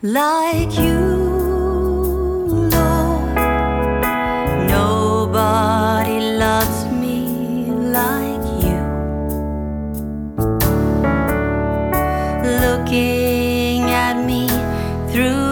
like you, Lord. Nobody loves me like you. Looking at me through